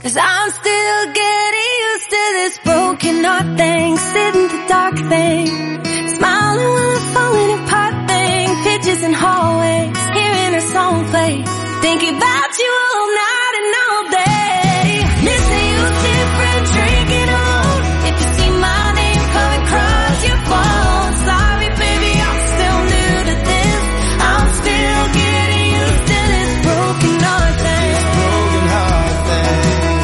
'Cause I'm still getting used to this broken heart thing, sitting the dark thing, smiling while I'm falling apart thing, pictures in hallways, hearing a song play, thinking about you all night and all day. Missing you different, drinking alone. If you see my name come across your phone, sorry baby, I'm still new to this. I'm still getting used to this broken heart thing. This broken heart thing.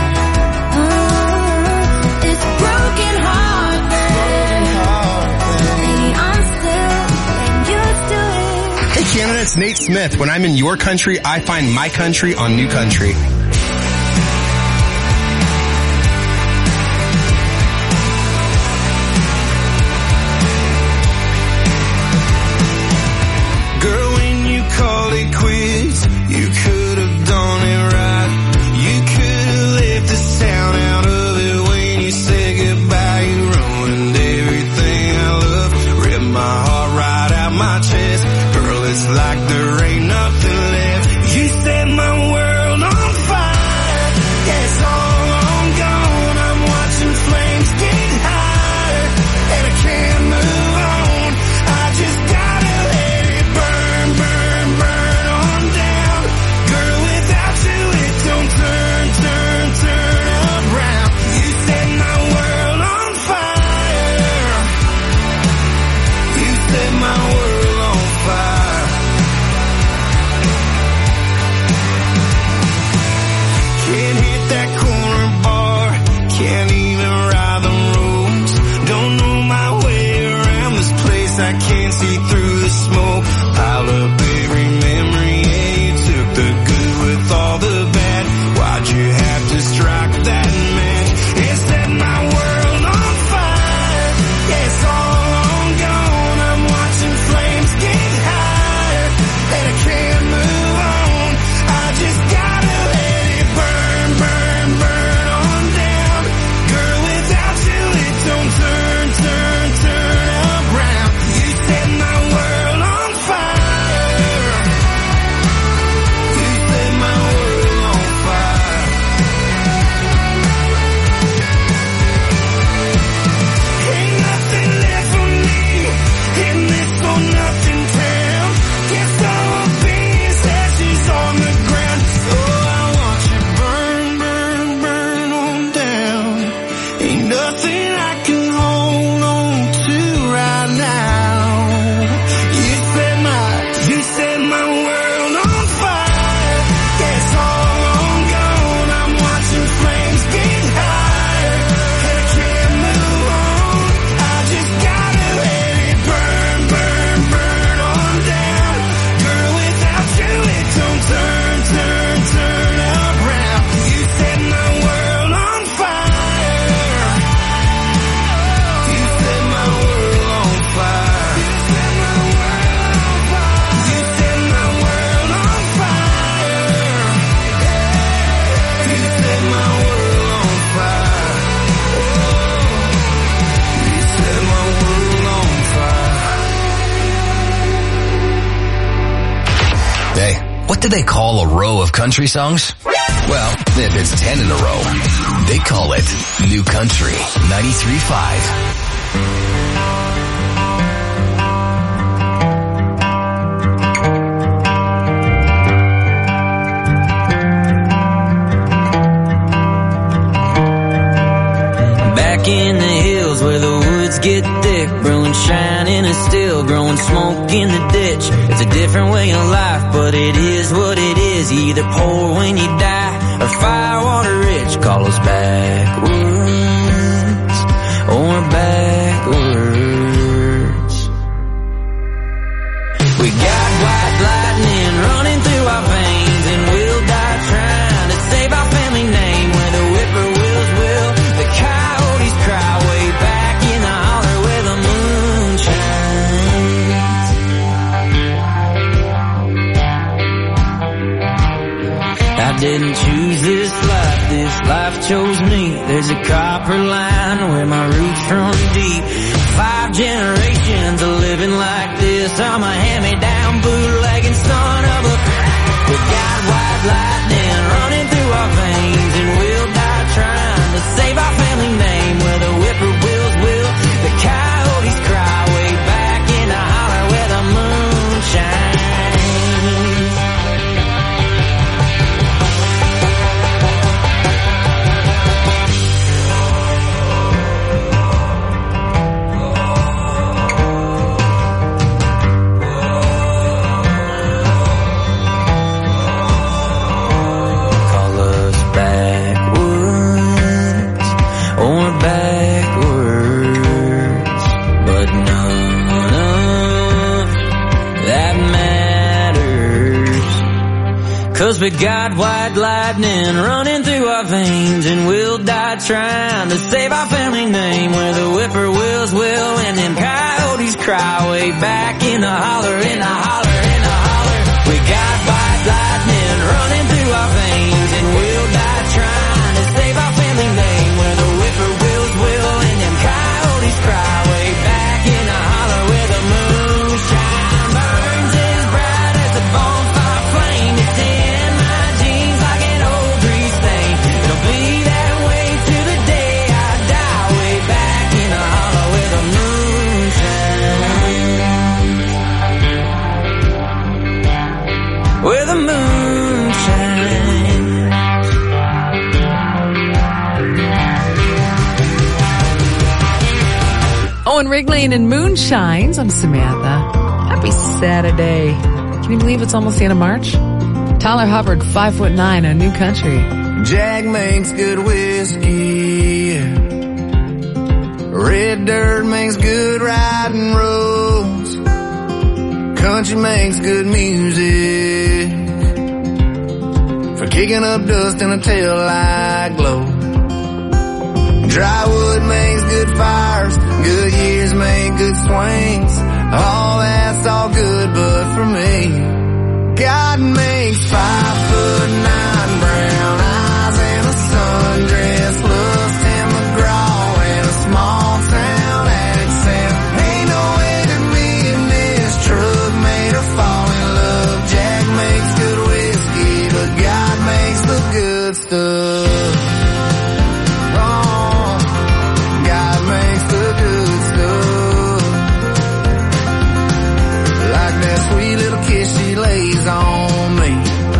It's broken heart thing. Baby, I'm still getting used to it. Hey Canada, it's Nate Smith. When I'm in your country, I find my country on New Country. Girl, when you called it quits, you could have done it right. You could have left the sound out of it when you said goodbye. You ruined everything I love, ripped my heart right out my chest. Girl, it's like there ain't nothing left. You set my world on fire. Yeah, it's all I'm gone. I'm watching flames get higher, and I can't move on. I just gotta let it burn, burn, burn on down. Girl, without you it don't turn, turn, turn around. You set my world on fire. You set my world on fire. Can't hit that corner bar, can't even ride the roads. Don't know my way around this place, I can't see through the smoke. Piled up every memory, yeah, you took the good with all the bad. Why'd you have to strike that match? It set my world on fire. Yeah, it's all I'm gone. I'm watching flames get higher, and I can't move on. I just gotta let it burn, burn, burn on down. Girl, without you it don't turn, turn, turn around. You set my world on fire. You set my world on fire. Ain't nothing left for me in this or nothing town. Guess I'll be as ashes on the ground. Oh, I want you burn, burn, burn on down. Ain't nothing I can hold on to right now. You set my world on fire. Yeah, it's all I'm gone. I'm watching flames get higher, and I can't move on. I just gotta let it burn, burn, burn on down. Girl, without you it don't turn, turn, turn around. You set my world on fire. You set my world on fire. You set my world on fire. You set my world on fire. You set my world on fire. Hey, what do they call a row of country songs? Well, if it's 10 in a row, they call it New Country 93.5. Back in the hills where the woods get thick, brewing, shining and still growing smoke in the ditch. It's a different way of life, but it is what it is. You either poor when you die or firewater rich. Call us backwards or backwards. We got white lightning running through our veins, and we'll die trying to save our family name. Where the whippoorwills will, the coyotes cry way back in the holler where the moon shines. I didn't choose this life chose me. There's a copper line where my roots run deep. 5 generations of living like this. I'm a hand-me-down bootlegging son of a... We got white lightning running through our veins, and we'll die we got white lightning running through our veins, and we'll die trying to save our family name. Where the whippoorwills will and them coyotes cry way back in the holler, in the holler, in the holler. We got white lightning running through our veins, and we'll die trying to save our family name. Where the whippoorwills will and them coyotes cry way back in the holler, where the moonshine burns as bright as a bonfire flame. It's in my jeans like an old grease stain. It'll be that way to the day I die, way back in the holler where the moonshine, where the moonshine. Owen Rigley and Moonshines. I'm Samantha. Happy Saturday. Can you believe it's almost the end of March? Tyler Hubbard, 5'9" on New Country. Jack makes good whiskey. Red dirt makes good riding roads. Country makes good music for kicking up dust in a taillight glow. Dry wood makes good fires. Good years make good swings. All that's all good, but for me, God makes 5'9" brown eyes and a sundress, loves Tim McGraw and a small town accent. Ain't no way that me and this truck made her fall in love. Jack makes good whiskey, but God makes the good stuff. She lays on me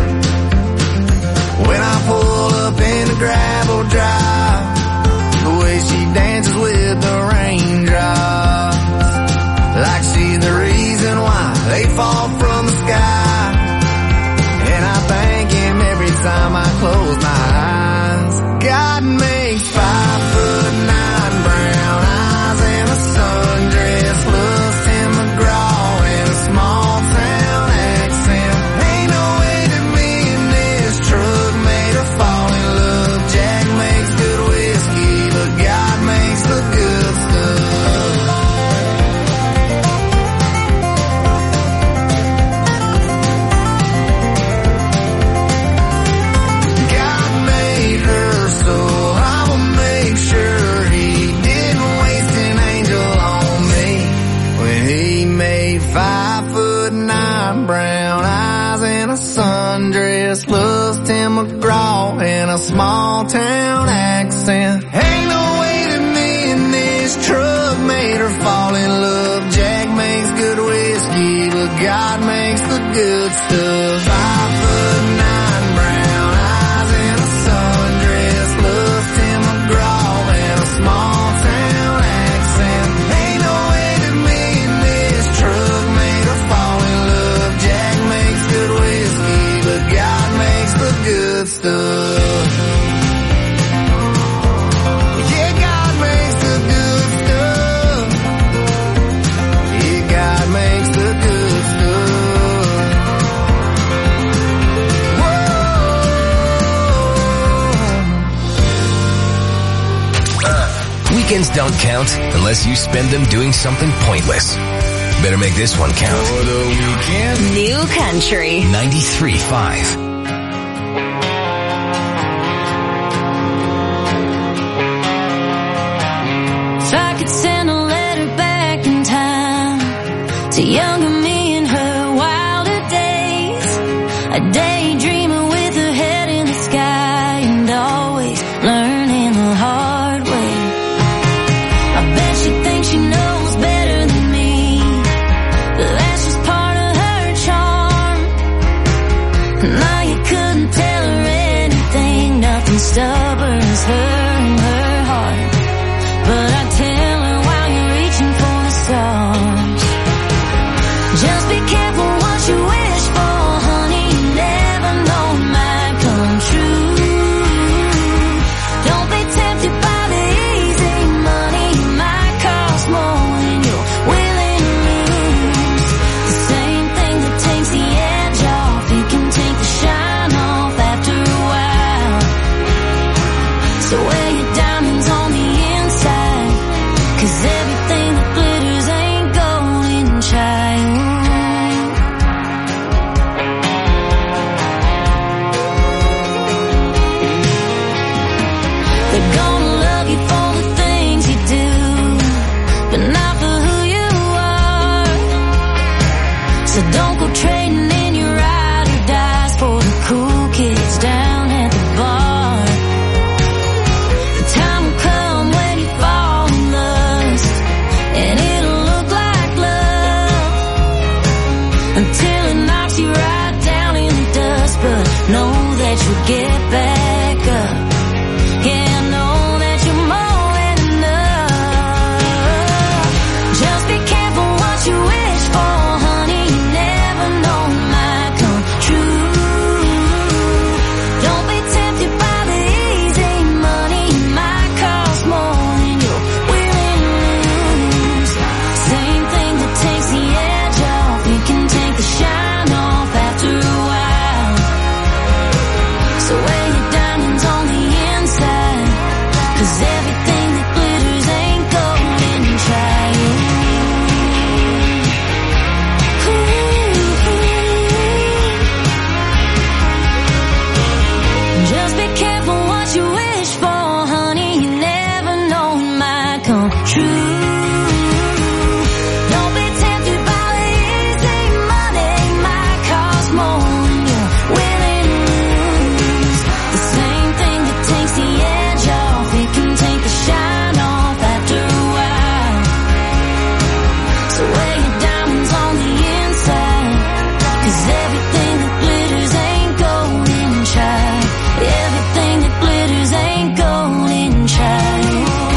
when I pull up in the gravel drive, the way she dances with the raindrops, like she's the reason why they fall from the sky. And I thank him every time I close my eyes. God makes 5'9" brown eyes and a sundress, loves Tim McGraw and a small town accent. Ain't no way that me and this truck made her fall in love. Jack makes good whiskey, but God makes the good stuff. God made her, so I will make sure he didn't waste an angel on me when he made 5'9" brown eyes and a sundress, loves Tim McGraw and a small town accent. Ain't no way that me and this truck made her fall in love. Jack makes good whiskey, but God makes the good stuff. 5'9" brown eyes and a sundress, loves Tim McGraw and a small town accent. Ain't no way that me and this truck made her fall in love. Jack makes good whiskey, but God makes the good stuff. Yeah, God makes the good stuff. Yeah, God makes the good stuff. Whoa. Weekends don't count unless you spend them doing something pointless. Better make this one count. For the weekend. New Country. 93.5. If I could send a letter back in time to younger me in her wilder days, a daydreamer with her head in the sky and always learning the hard way. I bet she thinks she knows better than me, but that's just part of her charm. Now you couldn't tell her anything, nothing stubborn as her and her heart. But I tell her while you're reaching for the stars, So wear your diamonds on the inside, 'cause everything that glitters ain't golden, child. They're gonna love you for the things you do, but not for who you are. So don't go trading in your ride or dies for the cool kids down at the bar. The time will come when you fall in lust, and it'll look like love until it knocks you right down in the dust. But know that you'll get back up. Yeah, know that you're more than enough. Just be careful what you wish for, honey. You never know it might come true. Don't be tempted by the easy money. It might cost more than you're willing to lose. Same thing that takes the edge off, it can take the shine off after a while. So wear your diamonds on the inside, 'cause everything that glitters ain't golden, child. Just be careful what you wish for, honey. You never know it might come true. Don't be tempted by the easy money. It might cost more than you're willing to lose. The same thing that takes the edge off, it can take the shine off after a while. So wear your diamonds on the inside, 'cause everything that glitters ain't golden, child. Everything that glitters ain't golden, child.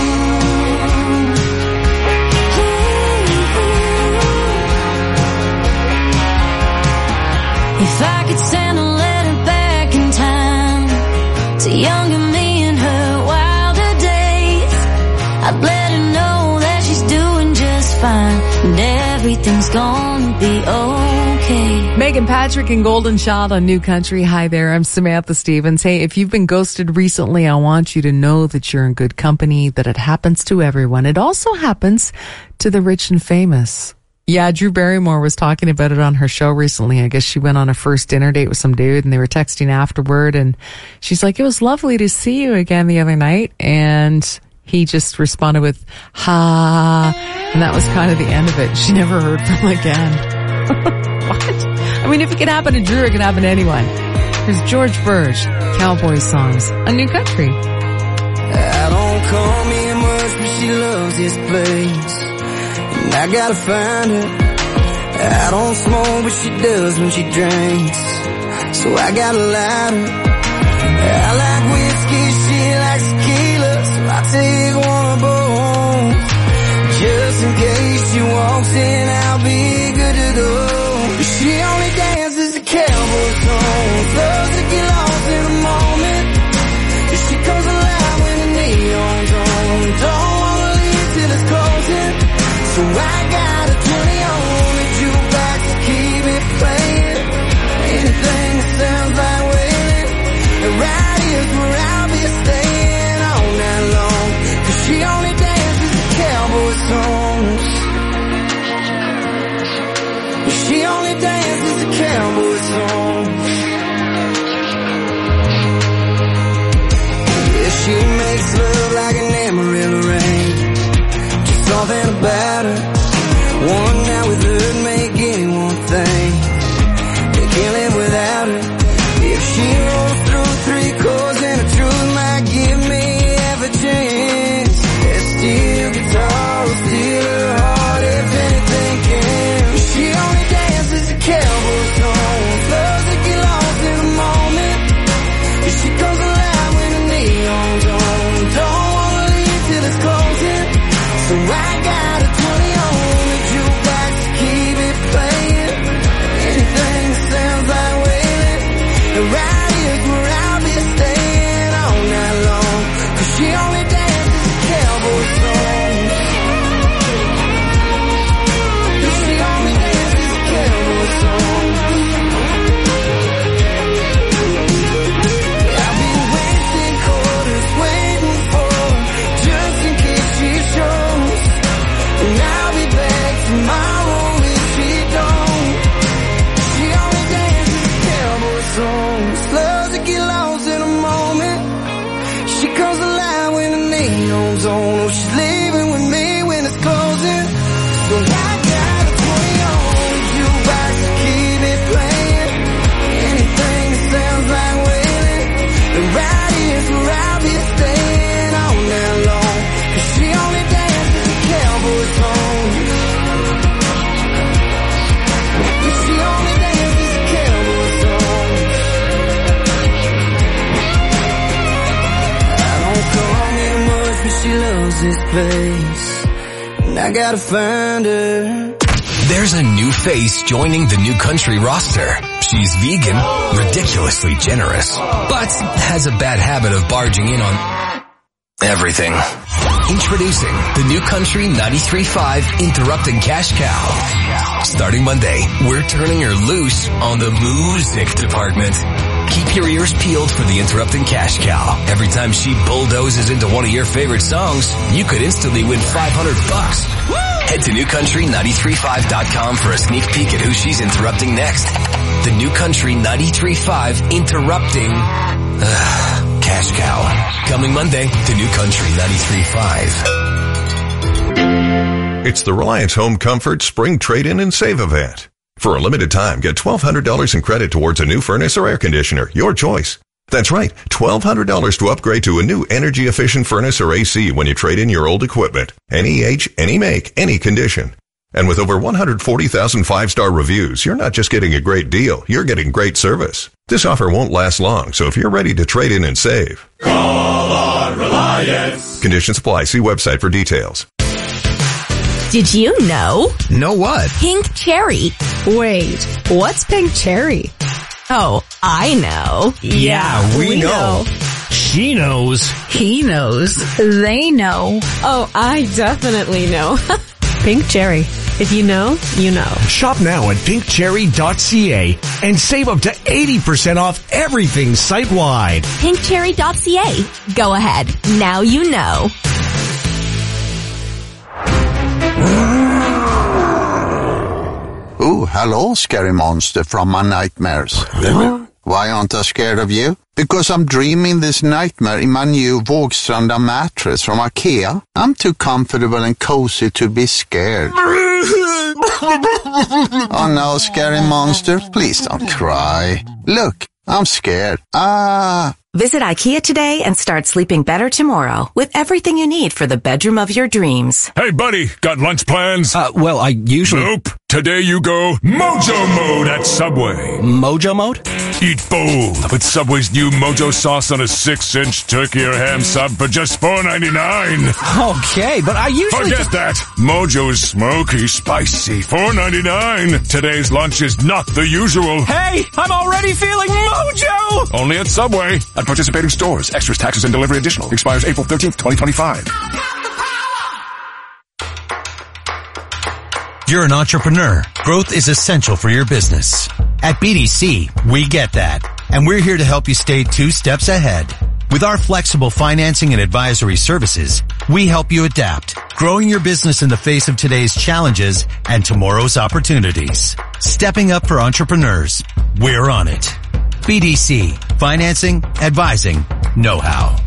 If I could send a letter back in time to younger me in her wilder days, I'd let her know that she's doing just fine and everything's gonna be okay. Megan Patrick and Golden Child on New Country. Hi there, I'm Samantha Stevens. Hey, if you've been ghosted recently, I want you to know that you're in good company, that it happens to everyone. It also happens to the rich and famous. Yeah, Drew Barrymore was talking about it on her show recently. I guess she went on a first dinner date with some dude and they were texting afterward, and she's like, it was lovely to see you again the other night. And he just responded with, ha, and that was kind of the end of it. She never heard from him again. What? I mean, if it can happen to Drew, it can happen to anyone. Here's George Burge, Cowboy Songs on New Country. I don't call me much, but she loves this place, and I gotta find her. I don't smoke, but she does when she drinks, so I gotta light her. I like whiskey, she likes tequila, so I take one of both. Just in case she walks in, I'll be good to go. She only dances to cowboy songs, loves to get lost in the moment. She comes alive when the neon's on, don't wanna leave till it's closing. So I got a 20 on the jukebox to keep it playing. Anything that sounds like wailing, right here's where I'll be staying all night long. 'Cause she only dances to cowboy songs. She only dances to cowboy songs. Yeah, she makes love like an Amarillo rain. Just something about her. One night with her make anyone think they can't live without her. If she rolls through 3 chords and the truth might give right here's where I'll be staying all night long. 'Cause she only dances the cowboy song. She only dances the cowboy song. I don't call me much, but she loves this place. And I gotta find her. There's a new face joining the New Country roster. She's vegan, ridiculously generous, but has a bad habit of barging in on everything. Introducing the New Country 93.5 Interrupting Cash Cow. Starting Monday, we're turning her loose on the music department. Keep your ears peeled for the Interrupting Cash Cow. Every time she bulldozes into one of your favorite songs, you could instantly win $500. Head to newcountry935.com for a sneak peek at who she's interrupting next. The New Country 93.5 Interrupting Cash Cow. Coming Monday to New Country 93.5. It's the Reliance Home Comfort Spring Trade-In and Save event. For a limited time, get $1,200 in credit towards a new furnace or air conditioner, your choice. That's right, $1,200 to upgrade to a new energy-efficient furnace or AC when you trade in your old equipment. Any age, any make, any condition. And with over 140,000 five-star reviews, you're not just getting a great deal, you're getting great service. This offer won't last long, so if you're ready to trade in and save, call on Reliance. Conditions apply. See website for details. Did you know? Know what? Pink cherry. Wait, what's pink cherry? Oh, I know. Yeah, we know. She knows. He knows. They know. Oh, I definitely know. Pink cherry. If you know, you know. Shop now at pinkcherry.ca and save up to 80% off everything site-wide. Pinkcherry.ca. Go ahead. Now you know. Oh, hello, scary monster from my nightmares. Why aren't I scared of you? Because I'm dreaming this nightmare in my new Vågstranda mattress from IKEA. I'm too comfortable and cozy to be scared. Oh no, scary monster, please don't cry. Look, I'm scared. Visit IKEA today and start sleeping better tomorrow with everything you need for the bedroom of your dreams. Hey, buddy, got lunch plans? Well, I usually... Nope. Today you go Mojo Mode at Subway. Mojo Mode? Eat bold with Subway's new Mojo sauce on a 6-inch turkey or ham sub for just $4.99. Okay, but I usually... Forget that. Mojo's smoky, spicy, $4.99. Today's lunch is not the usual. Hey, I'm already feeling mojo! Only at Subway. At participating stores. Extras, taxes, and delivery additional. Expires April 13th, 2025. You're an entrepreneur. Growth is essential for your business. At BDC, we get that. And we're here to help you stay 2 steps ahead. With our flexible financing and advisory services, we help you adapt, growing your business in the face of today's challenges and tomorrow's opportunities. Stepping up for entrepreneurs. We're on it. BDC. Financing, advising, know-how.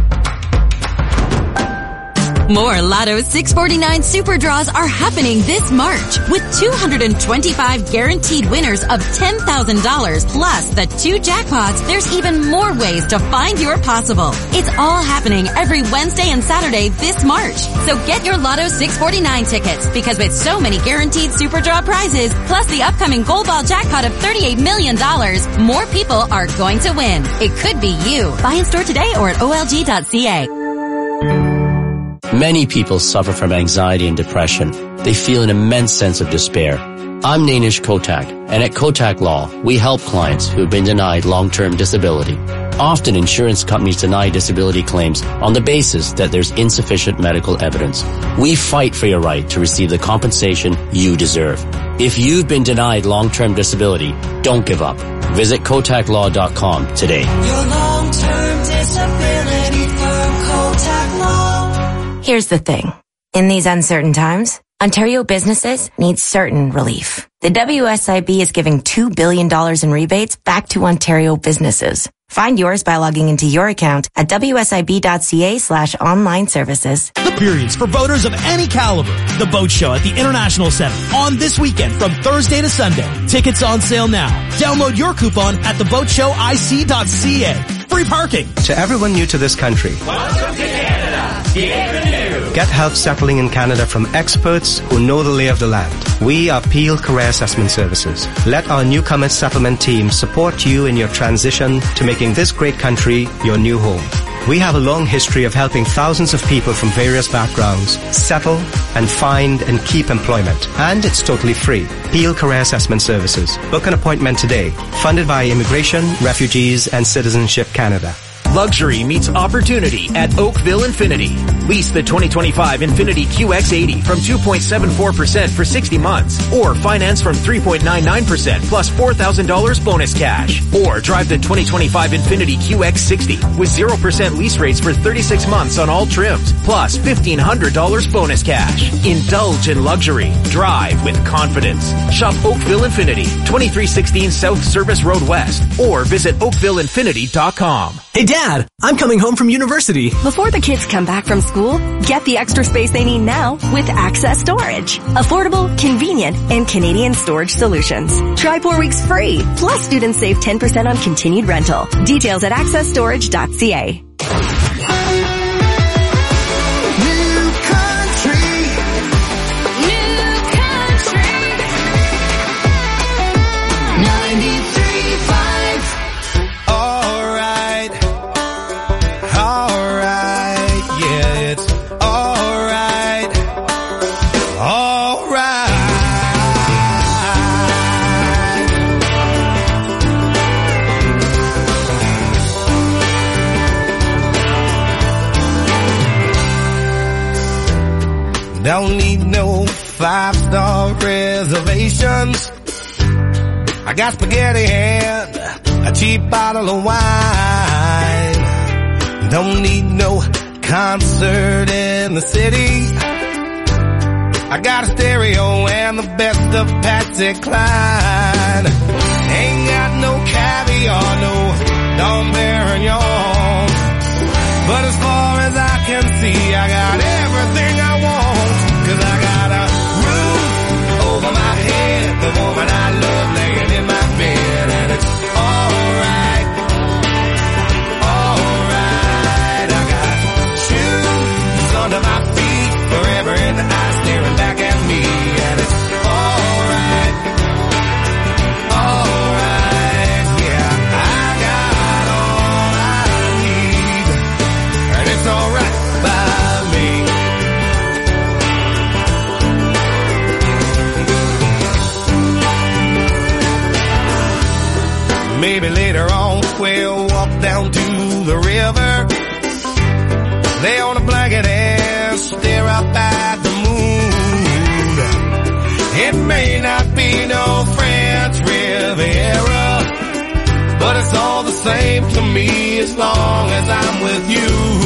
More Lotto 649 Super Draws are happening this March with 225 guaranteed winners of $10,000 plus the 2 jackpots. There's even more ways to find your possible. It's all happening every Wednesday and Saturday this March. So get your Lotto 649 tickets because with so many guaranteed Super Draw prizes plus the upcoming Gold Ball jackpot of $38 million, more people are going to win. It could be you. Buy in store today or at olg.ca. Many people suffer from anxiety and depression. They feel an immense sense of despair. I'm Nainish Kotak, and at Kotak Law, we help clients who have been denied long-term disability. Often insurance companies deny disability claims on the basis that there's insufficient medical evidence. We fight for your right to receive the compensation you deserve. If you've been denied long-term disability, don't give up. Visit KotakLaw.com today. Your long-term disability firm, Kotak Law. Here's the thing. In these uncertain times, Ontario businesses need certain relief. The WSIB is giving $2 billion in rebates back to Ontario businesses. Find yours by logging into your account at wsib.ca/online services. The periods for boaters of any caliber. The Boat Show at the International Center on this weekend from Thursday to Sunday. Tickets on sale now. Download your coupon at theboatshowic.ca. free parking. To everyone new to this country, Welcome to Canada. Bienvenue. Get help settling in Canada from experts who know the lay of the land. We are Peel Career Assessment Services. Let our newcomers settlement team support you in your transition to making this great country your new home. We have a long history of helping thousands of people from various backgrounds settle and find and keep employment. And it's totally free. Peel Career Assessment Services. Book an appointment today. Funded by Immigration, Refugees and Citizenship Canada. Luxury meets opportunity at Oakville Infiniti. Lease the 2025 Infiniti QX80 from 2.74% for 60 months, or finance from 3.99% plus $4,000 bonus cash. Or drive the 2025 Infiniti QX60 with 0% lease rates for 36 months on all trims, plus $1,500 bonus cash. Indulge in luxury. Drive with confidence. Shop Oakville Infiniti, 2316 South Service Road West, or visit oakvilleinfiniti.com. Hey Dad, I'm coming home from university. Before the kids come back from school, get the extra space they need now with Access Storage. Affordable, convenient, and Canadian storage solutions. Try 4 weeks free. Plus students save 10% on continued rental. Details at accessstorage.ca. Don't need no 5-star reservations. I got spaghetti and a cheap bottle of wine. Don't need no concert in the city. I got a stereo and the best of Patsy Cline. Ain't got no caviar, no Dom Perignon. But as far as I can see, I got everything I want. 'Cause I got a roof over my head, the woman I love laying in my bed, and it's alright, alright. I got shoes under my feet, forever in the eyes staring back at me, and it's alright, alright. Yeah, I got all I need, and it's alright by me. Maybe later on we'll walk down to the river, lay on a blanket and stare up at the moon. It may not be no French Riviera, but it's all the same to me as long as I'm with you.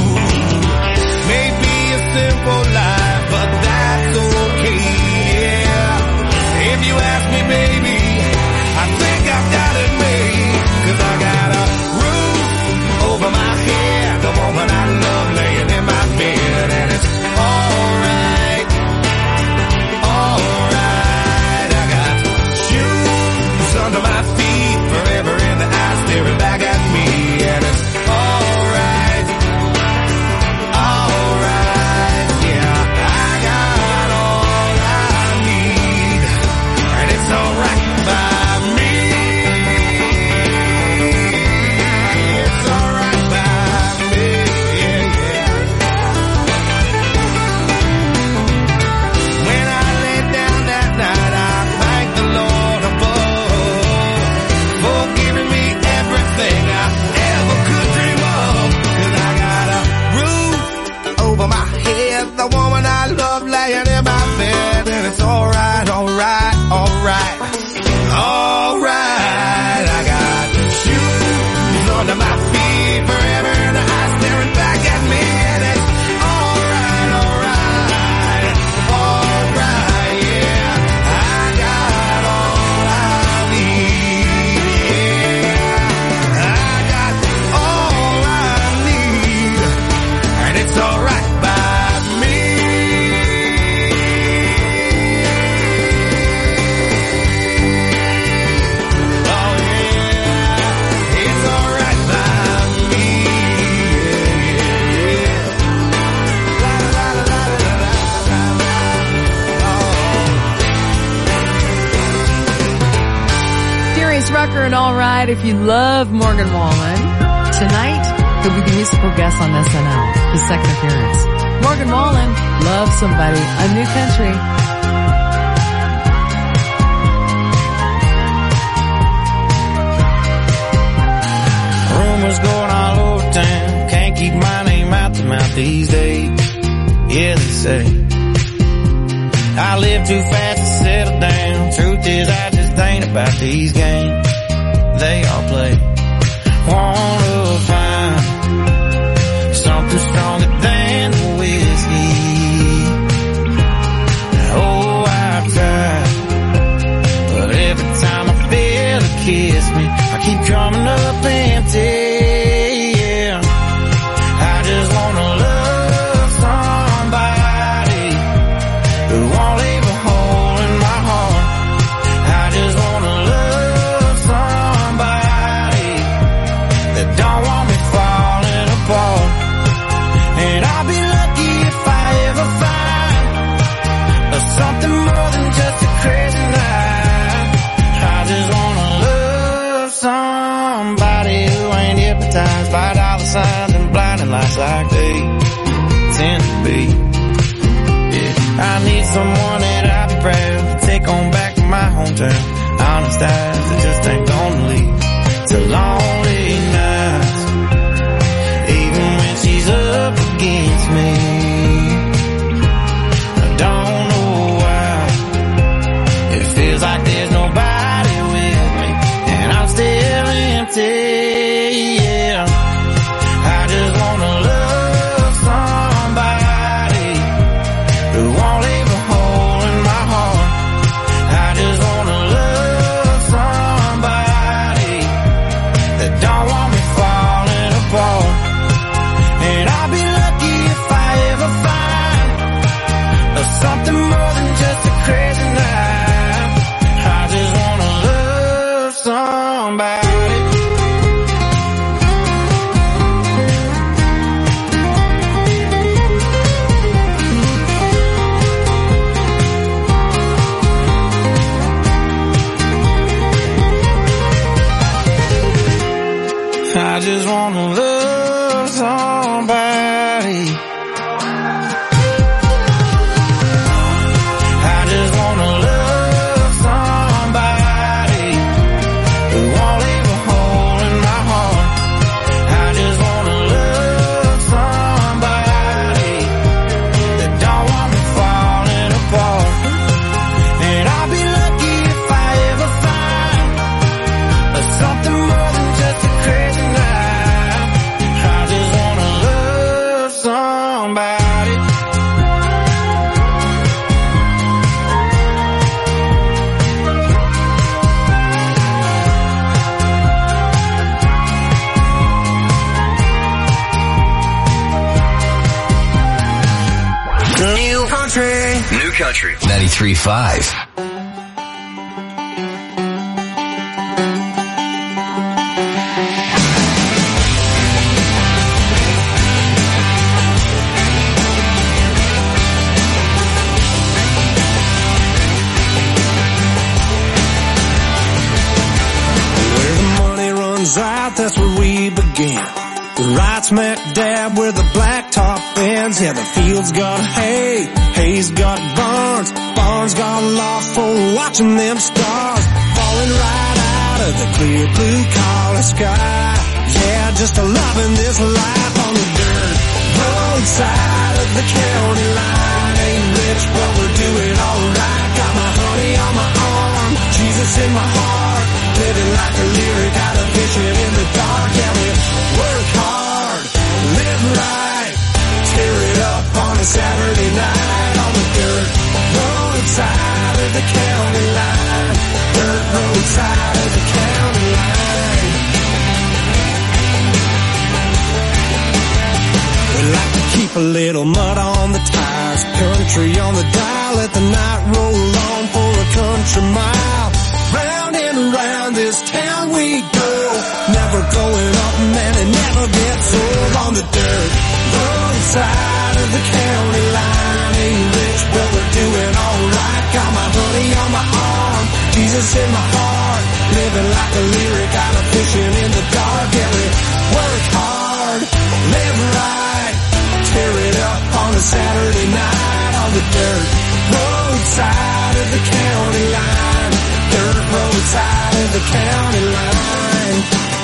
Maybe a simple life, but that's okay, yeah. If you ask me, baby, I think I've got it made. 'Cause I got a roof over my head, the woman I love laying in my bed, and it's alright, alright. I got shoes under my feet, forever in the eyes staring back at me, and it's alright, alright. Yeah, Rocker and All Right. If you love Morgan Wallen, tonight he'll be the musical guest on SNL, his second appearance. Morgan Wallen, Love Somebody, a New Country. Rumors going all over town, can't keep my name out the mouth these days. Yeah, they say I live too fast to settle down. Truth is, I just think about these games they all play. Wanna find something stronger than the whiskey. Oh, I've tried, but every time I feel a kiss me, I keep coming up empty. Yeah, I just wanna love somebody who won't leave a hole in my heart. I just wanna love somebody that don't want me falling apart. And I'll be lucky if I ever find something more than just a crazy night. I just wanna love somebody who ain't hypnotized by dollar signs and blinding lights like they tend to be. Yeah, I need someone that I'd be proud to take on back to my hometown. Honest eyes that just ain't gonna lead to lonely nights, even when she's up against me. I don't know why it feels like there's nobody with me, and I'm still empty. Yeah, I just wanna love somebody who won't leave a hole in my heart. I just wanna love somebody that don't want me falling apart. And I'll be lucky if I ever find something more than just a crazy night. I just wanna love somebody. I just wanna love somebody. I just wanna love somebody who won't leave a hole in my heart. I just wanna love somebody that don't want me falling apart. And I'll be lucky if I ever find something more than just a crazy night. I just wanna love somebody. New Country. New Country. 93.5. Where the money runs out, that's where we begin. Right smack dab where the blacktop ends. Yeah, the field's got hay, hay's got barns, barns got lost for watching them stars falling right out of the clear blue collar sky. Yeah, just a loving this life on the dirt roadside of the county line. Ain't rich, but we're doing alright. Got my honey on my arm, Jesus in my heart, living like a lyric out of vision in the dark. Yeah, we work hard, live right, tear it up on a Saturday night on the dirt roadside of the county line. Dirt roadside of the county line. We like to keep a little mud on the tires, country on the dial, let the night roll on for a country mile. Round and around this town we go, never going up, man, it never gets old on the dirt roadside of the county line. Ain't rich, but we're doing alright. Got my honey on my arm, Jesus in my heart, living like a lyric out of Fishing in the Dark. Yeah, we work hard, live right, tear it up on a Saturday night on the dirt roadside of the county line. Dirt roadside of the county line.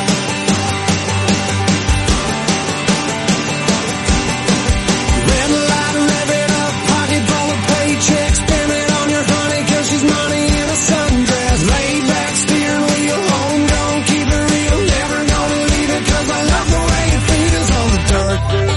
Red light, rev it up, pocket full of paychecks, spend it on your honey 'cause she's money in a sundress. Laid back steering wheel, home gone, keep it real, never gonna leave it 'cause I love the way your feet is on the dirt.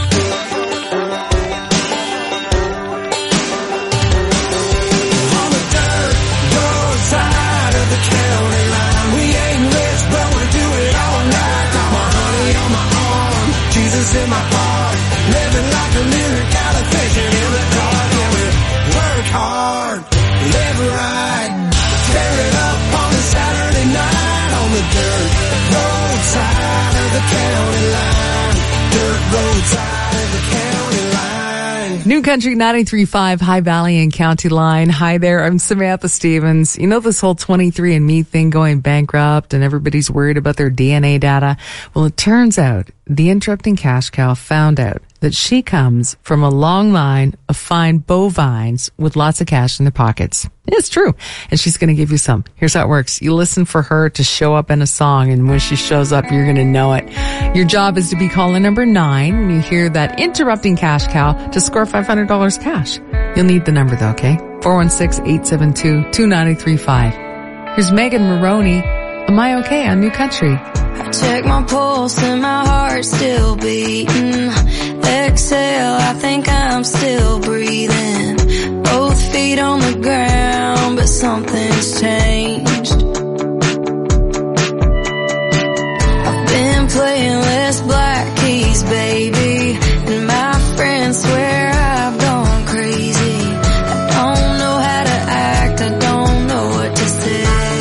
On the dirt roadside of the county line. We ain't rich, but we do it all night. Got my honey on my arm, Jesus in my heart, living like a lyric out of Fishing in the Dark. Yeah, we work hard, live right, tear it up on a Saturday night on the dirt roadside of the county line. Dirt roadside of the county line. New Country 93.5 High Valley and County Line. Hi there, I'm Samantha Stevens. You know this whole 23andMe thing going bankrupt and everybody's worried about their DNA data? Well, it turns out the Interrupting Cash Cow found out that she comes from a long line of fine bovines with lots of cash in their pockets. It's true. And she's going to give you some. Here's how it works. You listen for her to show up in a song, and when she shows up, you're going to know it. Your job is to be caller number 9 when you hear that Interrupting Cash Cow to score $500 cash. You'll need the number though, okay? 416-872-2935. Here's Megan Maroney. Am I okay on New Country? I check my pulse and my heart's still beating. Exhale, I think I'm still breathing. Both feet on the ground, but something's changed. I've been playing less black keys, baby, and my friends swear I've gone crazy. I don't know how to act, I don't know what to say.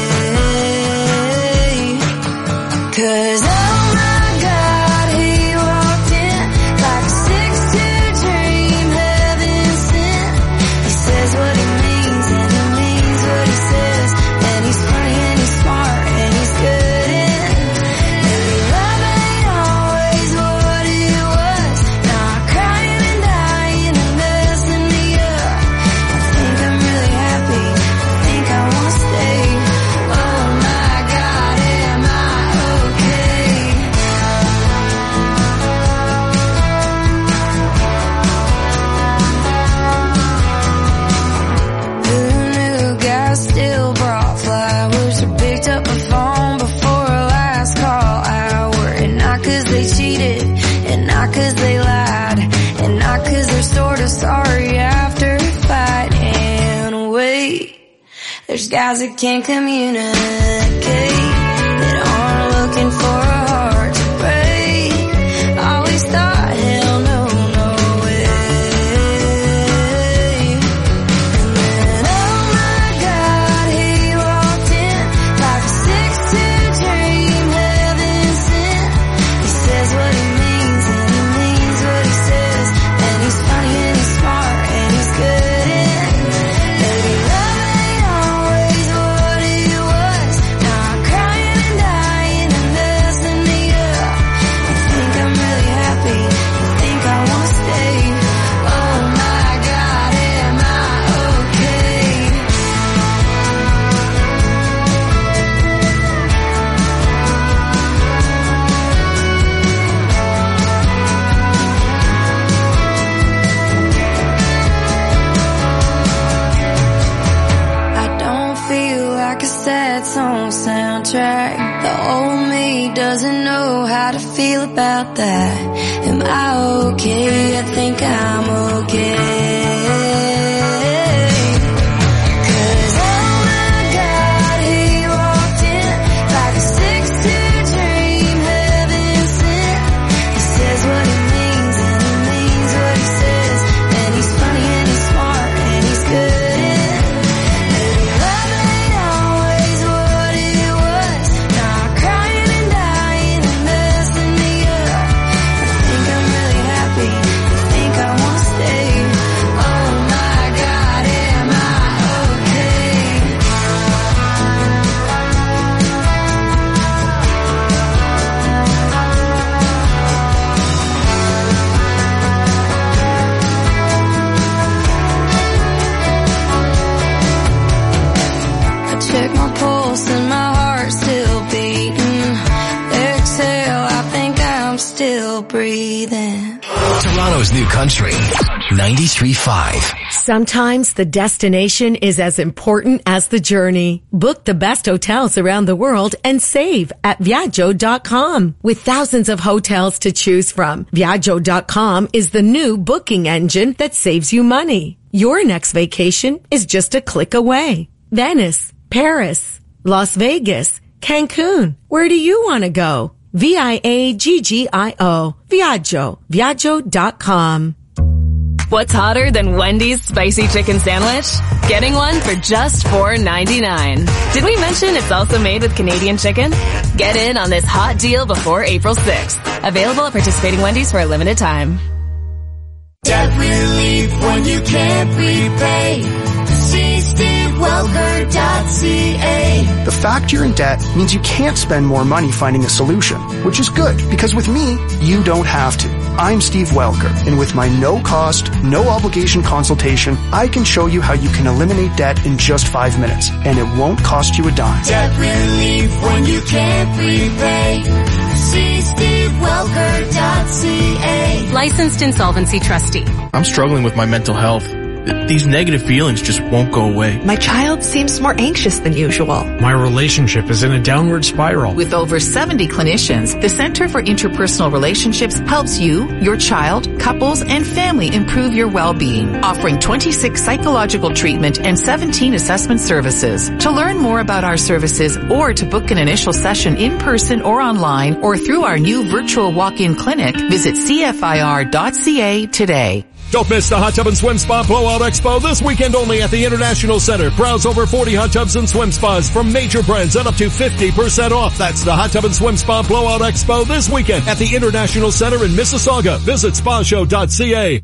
'Cause oh my God, he walked in like a 6'2" dream, heaven sent. He says what he means and he means what he says. And he's funny and he's smart and he's good in. And love ain't always what it was. Now I'm crying and dying and messing me up. I think I'm really happy, I think I wanna stay. Oh my God, am I okay? Who knew guys still brought flowers or picked up the phone before a last call hour? And not 'cause they cheated, and not 'cause they lied, and not 'cause they're sort of sorry after a fight. And wait, there's guys that can't communicate, that aren't looking for a heart to break. Always thought, hell no, no way. And then, oh my God, he walked in like a 6'2" dream, heaven sent. He says what he means and he means what he says. And he's funny and he's smart and he's good in. Baby, love ain't always what it was. Now I'm crying and dying and messing me up. I think I'm really happy, I think I wanna stay. Oh my God, am I okay? I don't feel like a sad song soundtrack. The old me doesn't know how to feel about that. Am I okay? I think I'm okay. 'Cause oh my God, he walked in like a 6'2" dream, heaven sent. He says what he means and he means what he says. And he's funny and he's smart and he's good in. And love ain't always what it was. Now I'm crying and dying and messing me up. I think I'm really happy, still breathing. Toronto's New Country, 93.5. Sometimes the destination is as important as the journey. Book the best hotels around the world and save at Viaggio.com. With thousands of hotels to choose from, Viaggio.com is the new booking engine that saves you money. Your next vacation is just a click away. Venice, Paris, Las Vegas, Cancun. Where do you want to go? Viaggio. Viaggio. Viaggio.com. What's hotter than Wendy's spicy chicken sandwich? Getting one for just $4.99. Did we mention it's also made with Canadian chicken? Get in on this hot deal before April 6th. Available at participating Wendy's for a limited time. Debt relief when you can't repay. See SteveWelker.ca. The fact you're in debt means you can't spend more money finding a solution, which is good because with me, you don't have to. I'm Steve Welker, and with my no-cost, no-obligation consultation, I can show you how you can eliminate debt in just 5 minutes, and it won't cost you a dime. Debt relief when you can't repay. See SteveWelker.ca. Licensed insolvency trustee. I'm struggling with my mental health. These negative feelings just won't go away. My child seems more anxious than usual. My relationship is in a downward spiral. With over 70 clinicians, the Center for Interpersonal Relationships helps you, your child, couples, and family improve your well-being, offering 26 psychological treatment and 17 assessment services. To learn more about our services or to book an initial session in person or online or through our new virtual walk-in clinic, visit CFIR.ca today. Don't miss the Hot Tub and Swim Spa Blowout Expo this weekend only at the International Center. Browse over 40 hot tubs and swim spas from major brands at up to 50% off. That's the Hot Tub and Swim Spa Blowout Expo this weekend at the International Center in Mississauga. Visit spashow.ca.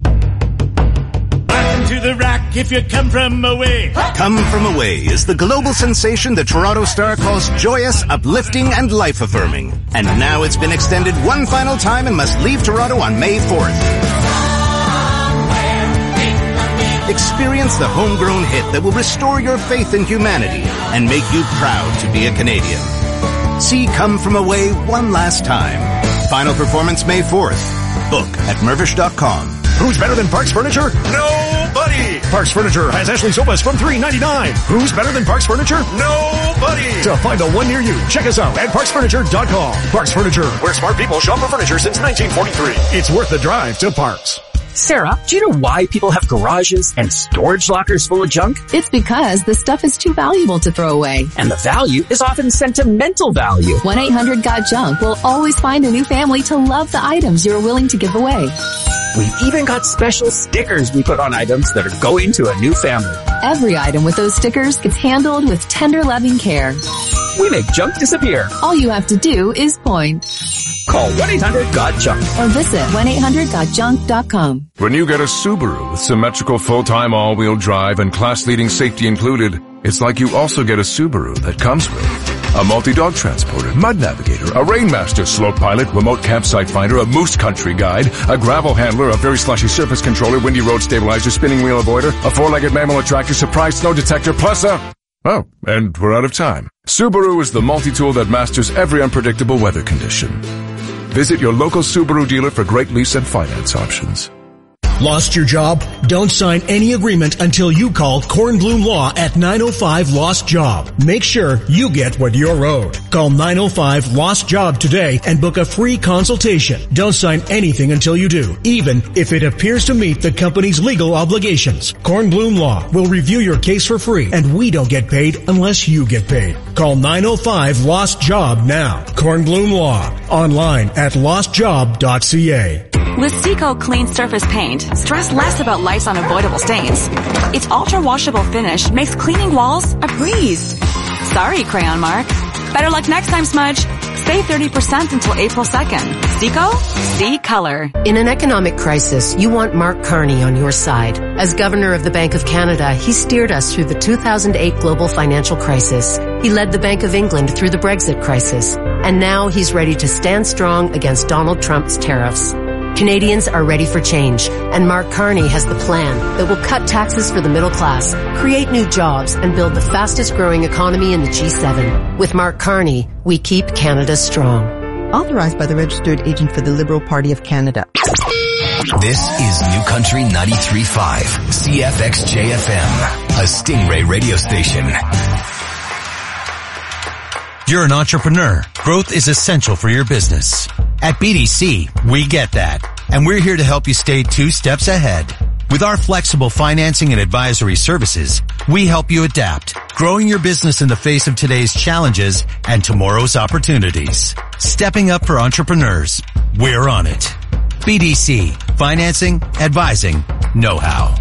Welcome to the Rock if you come from away. Come From Away is the global sensation the Toronto Star calls joyous, uplifting, and life-affirming. And now it's been extended one final time and must leave Toronto on May 4th. Experience the homegrown hit that will restore your faith in humanity and make you proud to be a Canadian. See Come From Away one last time. Final performance May 4th. Book at Mirvish.com. Who's better than Parks Furniture? Nobody! Parks Furniture has Ashley sofas from $399. Who's better than Parks Furniture? Nobody! To find the one near you, check us out at ParksFurniture.com. Parks Furniture, where smart people shop for furniture since 1943. It's worth the drive to Parks. Sarah, do you know why people have garages and storage lockers full of junk? It's because the stuff is too valuable to throw away. And the value is often sentimental value. 1-800-GOT-JUNK will always find a new family to love the items you're willing to give away. We've even got special stickers we put on items that are going to a new family. Every item with those stickers gets handled with tender, loving care. We make junk disappear. All you have to do is point. Call 1-800-GOT-JUNK or visit 1-800-GOT-JUNK.com. When you get a Subaru with symmetrical full-time all-wheel drive and class-leading safety included, it's like you also get a Subaru that comes with a multi-dog transporter, mud navigator, a Rainmaster slope pilot, remote campsite finder, a moose country guide, a gravel handler, a very slushy surface controller, windy road stabilizer, spinning wheel avoider, a four-legged mammal attractor, surprise snow detector, plus a... Oh, and we're out of time. Subaru is the multi-tool that masters every unpredictable weather condition. Visit your local Subaru dealer for great lease and finance options. Lost your job? Don't sign any agreement until you call Kornblum Law at 905 Lost Job. Make sure you get what you're owed. Call 905 Lost Job today and book a free consultation. Don't sign anything until you do, even if it appears to meet the company's legal obligations. Kornblum Law will review your case for free, and we don't get paid unless you get paid. Call 905 Lost Job now. Kornblum Law. Online at lostjob.ca. With Seco Clean Surface Paint, stress less about life's unavoidable stains. Its ultra-washable finish makes cleaning walls a breeze. Sorry, Crayon Mark. Better luck next time, Smudge. Save 30% until April 2nd. Seco? See color. In an economic crisis, you want Mark Carney on your side. As Governor of the Bank of Canada, he steered us through the 2008 global financial crisis. He led the Bank of England through the Brexit crisis. And now he's ready to stand strong against Donald Trump's tariffs. Canadians are ready for change, and Mark Carney has the plan that will cut taxes for the middle class, create new jobs, and build the fastest growing economy in the G7. With Mark Carney, we keep Canada strong. Authorized by the registered agent for the Liberal Party of Canada. This is New Country 93.5, CFXJ-FM, a Stingray radio station. You're an entrepreneur. Growth is essential for your business. At BDC, we get that. And we're here to help you stay 2 steps ahead. With our flexible financing and advisory services, we help you adapt, growing your business in the face of today's challenges and tomorrow's opportunities. Stepping up for entrepreneurs. We're on it. BDC. Financing, advising, know-how.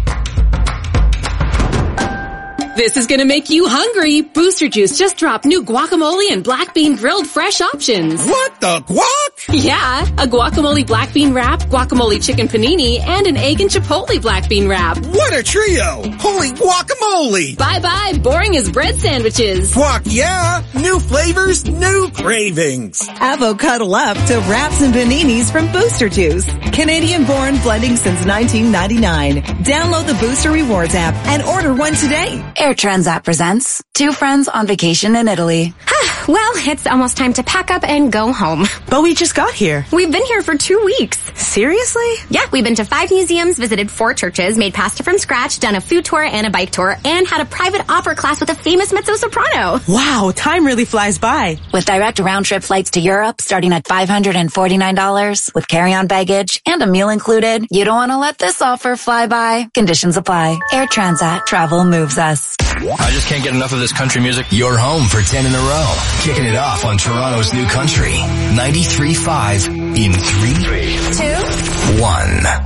This is gonna make you hungry. Booster Juice just dropped new guacamole and black bean grilled fresh options. What the guac? Yeah, a guacamole black bean wrap, guacamole chicken panini, and an egg and chipotle black bean wrap. What a trio! Holy guacamole! Bye-bye, boring as bread sandwiches. Guac, yeah! New flavors, new cravings. Avocado up to wraps and paninis from Booster Juice. Canadian-born, blending since 1999. Download the Booster Rewards app and order one today. Air Transat presents 2 friends on vacation in Italy. Well, it's almost time to pack up and go home. But we just got here. We've been here for 2 weeks. Seriously? Yeah, we've been to 5 museums, visited 4 churches, made pasta from scratch, done a food tour and a bike tour, and had a private opera class with a famous mezzo-soprano. Wow, time really flies by. With direct round-trip flights to Europe starting at $549 with carry-on baggage and a meal included, you don't want to let this offer fly by. Conditions apply. Air Transat. Travel moves us. I just can't get enough of this country music. You're home for 10 in a row. Kicking it off on Toronto's New Country. 93.5 in 3, 2, 1.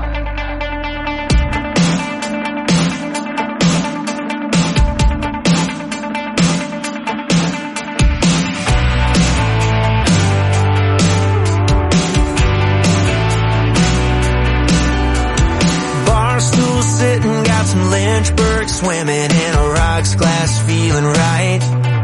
Barstool sitting, got some Lynchburg swimming in a rocks glass, feeling right.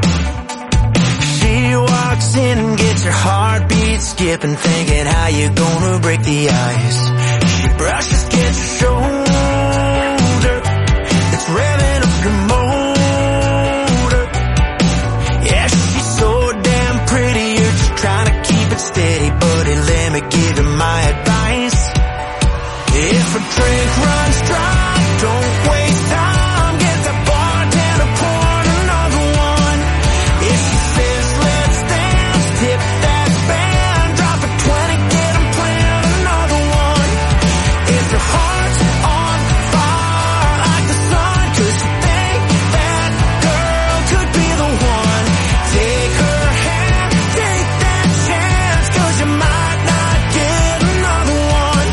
She walks in and gets her heartbeat skipping, thinking how you gonna break the ice. She brushes against her shoulder, it's revving up your motor. Yeah, she's so damn pretty, you're just trying to keep it steady, buddy, let me give you my advice. If a drink runs dry, don't waste time, get the bartender pouring another one. If she says let's dance, tip that band, drop a 20, get 'em playing another one. If your heart's on fire like the sun, 'cause you think that girl could be the one, take her hand, take that chance, 'cause you might not get another one.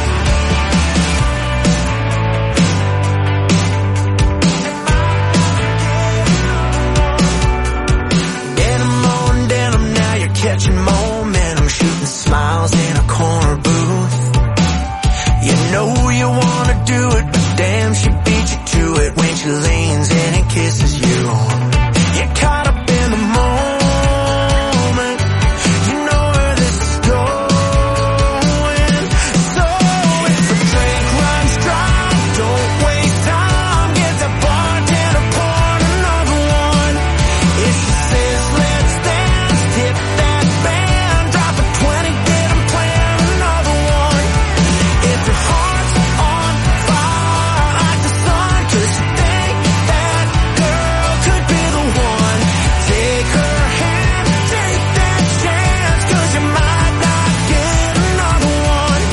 Catching momentum, shooting smiles in a corner booth. You know you wanna do it, but damn, she beat you to it when she leans in and kisses you. You're caught up in the moment, you know where this is going. So if a drink runs dry, don't waste time, get the bartender pouring another one. If she says let's dance, tip that band, drop a 20, get 'em playing another one. If your heart's on fire like the sun, 'cause you think that girl could be the one, take her hand, take that chance, 'cause you might not get another one.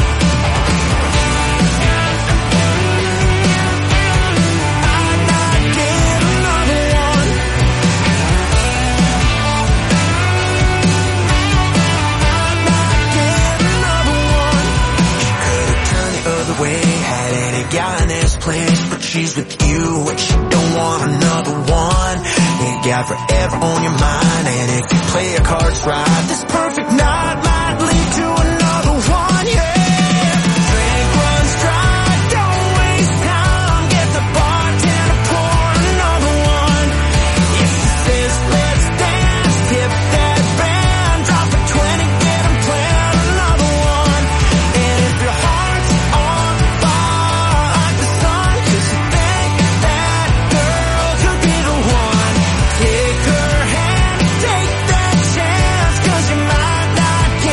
Might not get another one. The way had any guy in this place, but she's with you and she don't want another one. You got forever on your mind, and if you play your cards right, this perfect night might lead to another one. Yeah, drink runs dry, don't waste time, get the bartender pouring another one. If she says let's dance, tip that band, drop a 20, get 'em playing another one. And if your heart's on fire like the sun, 'cause you think that girl could be the one, take her hand, take that chance, 'cause you might not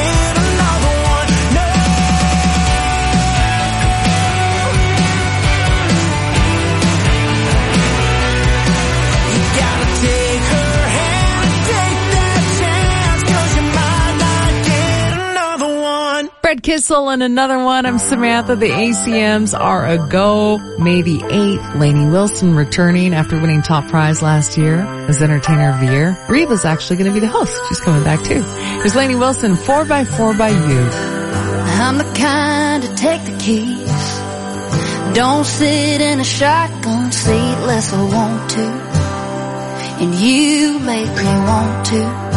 Kissel and another one. I'm Samantha. The ACMs are a go. May the 8th, Lainey Wilson returning after winning top prize last year as Entertainer of the Year. Reva's actually going to be the host. She's coming back too. Here's Lainey Wilson, 4x4 by You. I'm the kind to take the keys. Don't sit in a shotgun seat unless I want to. And you make me want to.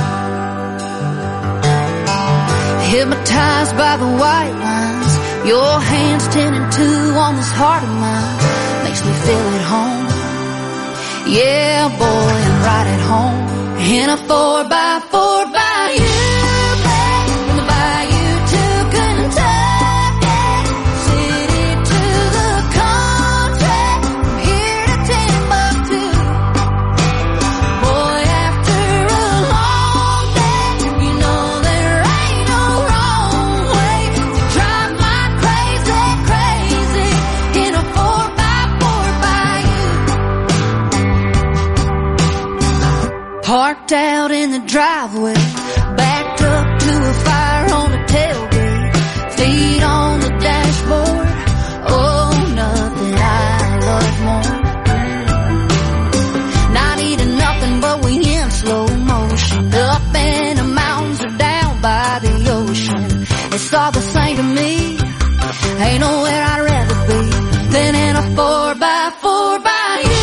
Hypnotized by the white lines, your hands 10 and 2 on this heart of mine. Makes me feel at home. Yeah, boy, I'm right at home. In a 4x4 by You, babe. From the bayou to Kentucky, city to the country, from here to Timbuktu. Boy, after a long day, you know there ain't no wrong way to drive my crazy, crazy in a 4x4 by You. Parked out in the driveway, backed up to a fire on the tailgate, feet on the dashboard. Oh, nothing I love more. Not eating nothing, but we in slow motion. Up in the mountains or down by the ocean. It's all the same to me. Ain't nowhere I'd rather be than in a 4x4 by You.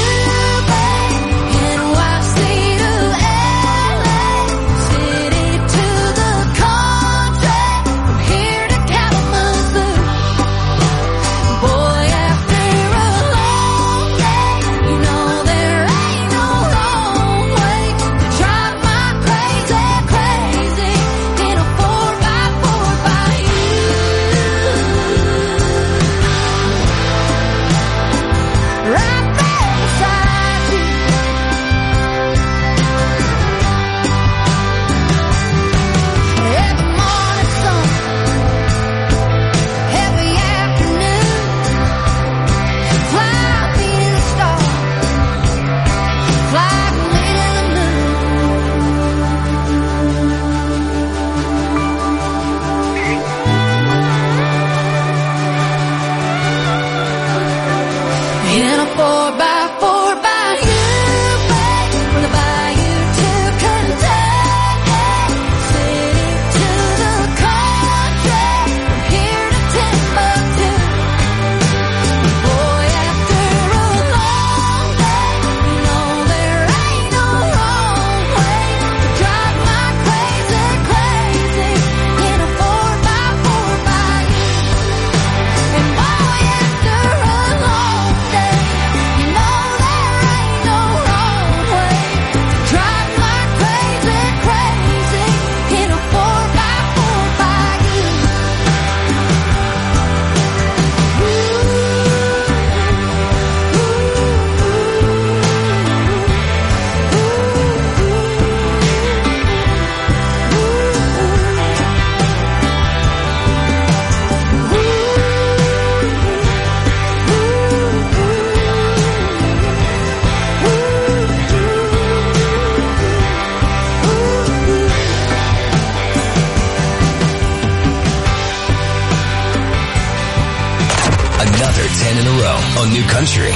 On New Country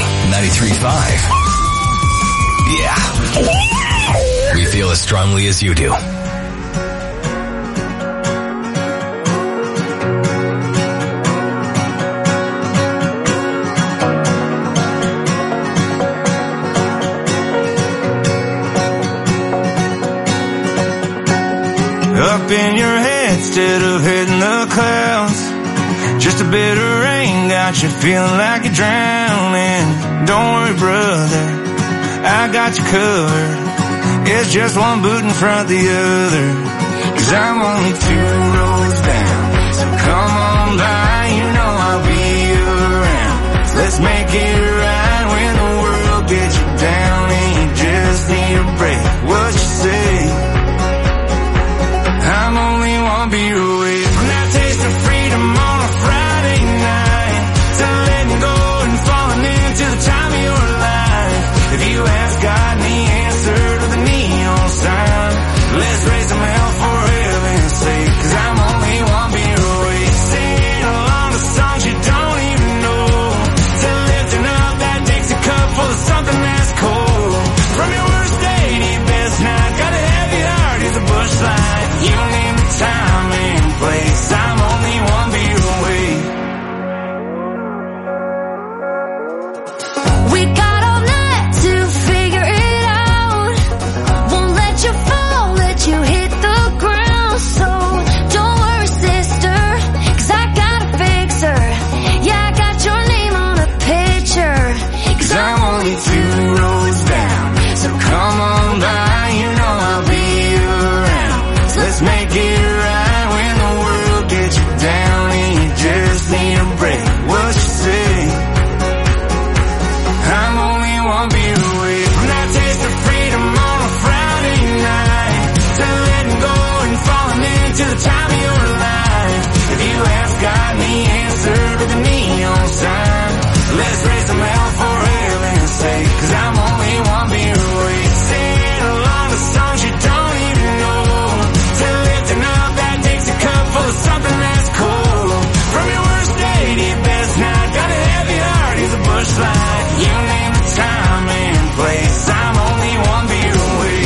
93.5. Yeah. We feel as strongly as you do. Up in your head instead of hitting the clouds. Just a bit of rain got you feeling like you're drowning. Don't worry, brother, I got you covered. It's just one boot in front of the other. 'Cause I'm only 2 rows down, so come on by, you know I'll be around. Let's make it right when the world gets you down and you just need a break. What you say? I'm only one beer away from that taste of freedom on a Friday night. So letting go and falling into the time of your life. If you ask God the answer to the neon sign, let's raise some hell for heaven's sake. 'Cause I'm only one beer away. Say time and place. I'm only one beer away.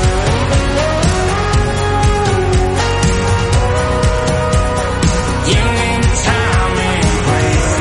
You name the time and place.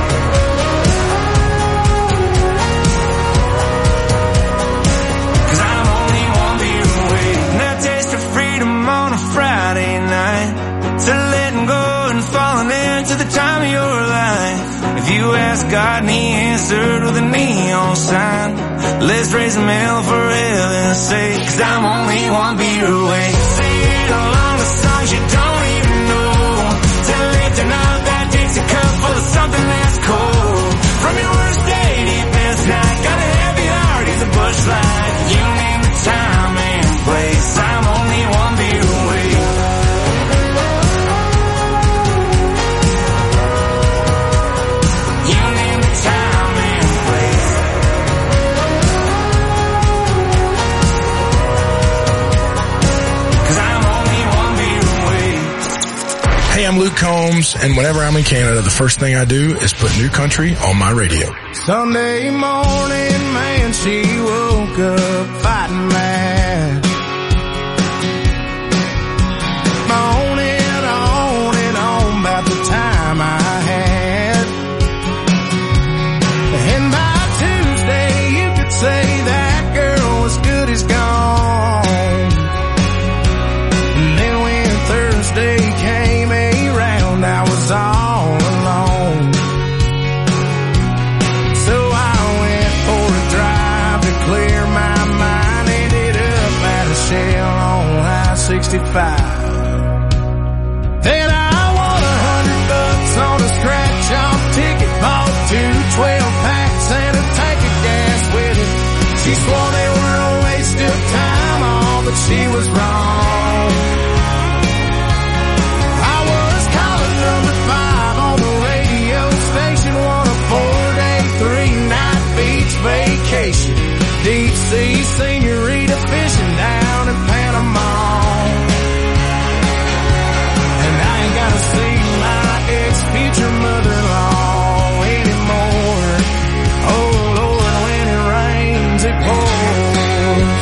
'Cause I'm only one beer away. Now taste of freedom on a Friday night, to letting go and falling into the time of your life. If you ask God and he answered with a neon sign, let's raise them hell for heaven's sake. 'Cause I'm only one beer away. Sing along the songs you don't even know, to lifting up that Dixie cup full of something that's cold. From your worst day to your best night, got a heavy heart, he's a Busch Light. You name the time and place. I'm only one beer away. You name the time and place. 'Cause I'm only one beer away. Hey, I'm Luke Combs, and whenever I'm in Canada, the first thing I do is put New Country on my radio. Sunday morning, man, she woke up fighting mad. On about the time I had. And by Tuesday, you could say that girl was good as gone. And then when Thursday came around, I was all alone. So I went for a drive to clear my mind. Ended up at a Shell on I-65. Then I won $100 on a scratch-off ticket, bought 2 12-packs and a tank of gas with it. She swore they were a waste of time, all but she was wrong. I was calling number 5 on the radio station, on a 4-day, 3-night beach vacation. Deep sea senorita fishing down in Panama. Gotta see my ex-future mother-in-law anymore. Oh Lord, when it rains, it pours.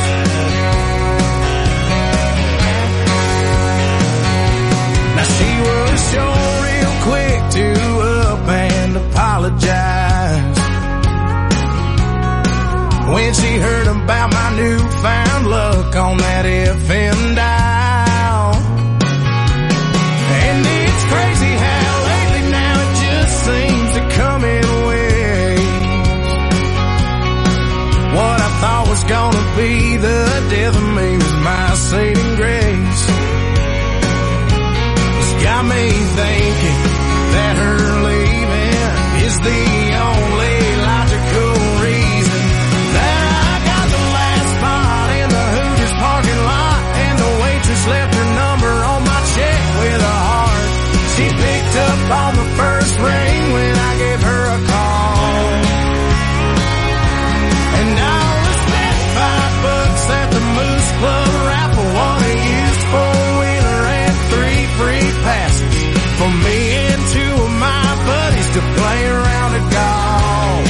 Now she was sure real quick to up and apologize when she heard about my newfound luck on that FM dial. And it's crazy how lately now it just seems to come in waves. What I thought was gonna be the death of me was my saving grace. It's got me thinking that her leaving is the only logical reason that I got the last spot in the Hooters parking lot, and the waitress left her number on my check with a heart. She picked up on the first ring when I gave her a call. And I was bet $5 at the Moose Club raffle, won a used 4-wheeler and 3 free passes for me and 2 of my buddies to play around at golf.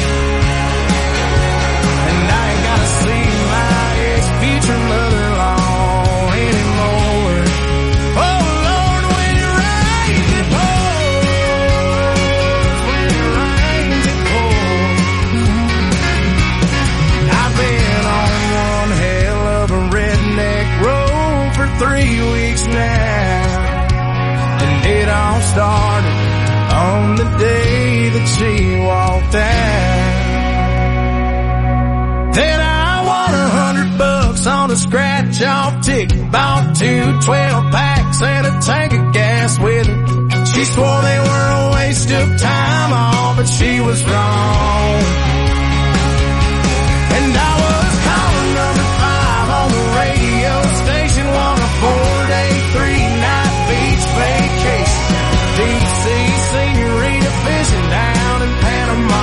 And I ain't gotta see my ex-future mother-in-law anymore. Oh Lord, when it rains, it pours. When it rains, it pours. I've been on one hell of a redneck road for 3 weeks now. And it all started on the day that she walked out. Then I won $100 on a scratch-off ticket, bought 2 12-packs and a tank of gas with it. She swore they were a waste of time, all but she was wrong. And I was calling number 5 on the radio station, on a 4-day, 3-night beach vacation. Deep sea senorita fishing down in Panama.